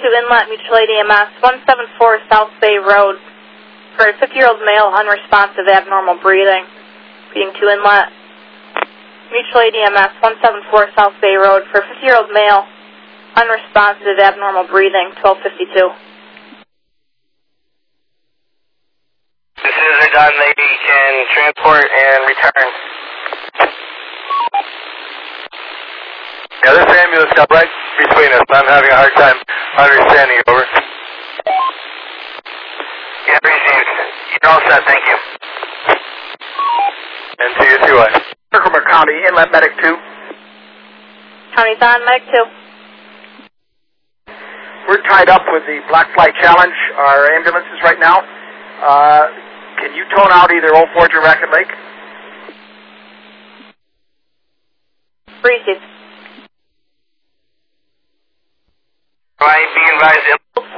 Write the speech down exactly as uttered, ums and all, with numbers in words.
Inlet, Mutual Aid E M S, one seven four South Bay Road, for a fifty-year-old male, unresponsive, abnormal breathing. Being to Inlet, Mutual Aid E M S, one seven four South Bay Road, for a fifty-year-old male, unresponsive, abnormal breathing, twelve fifty-two. As soon as they're done, they can transport and return. Yeah, this ambulance got right between us. I'm having a hard time understanding it. Over. Yeah, received. You're all set, thank you. And to you too, I. Herkimer County, Inlet Medic two. County's on, Medic two. We're tied up with the Black Fly Challenge, our ambulances right now. Uh, can you tone out either Old Forge or Racket Lake? Received. Right, be advised.